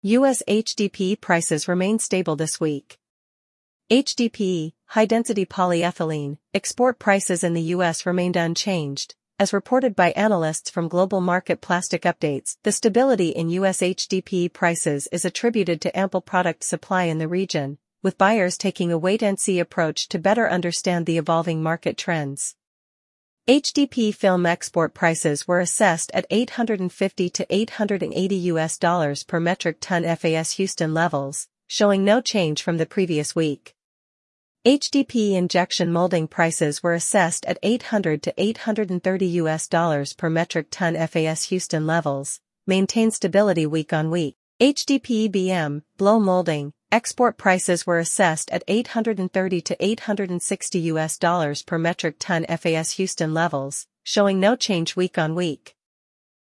U.S. HDPE prices remain stable this week. HDPE, high-density polyethylene, export prices in the U.S. remained unchanged. As reported by analysts from Global Market Plastic Updates, the stability in U.S. HDPE prices is attributed to ample product supply in the region, with buyers taking a wait-and-see approach to better understand the evolving market trends. HDPE film export prices were assessed at $850 to $880 per metric ton FAS Houston levels, showing no change from the previous week. HDPE injection molding prices were assessed at $800 to $830 per metric ton FAS Houston levels, maintained stability week on week. HDPE BM, blow molding, export prices were assessed at $830 to $860 per metric ton FAS Houston levels, showing no change week on week.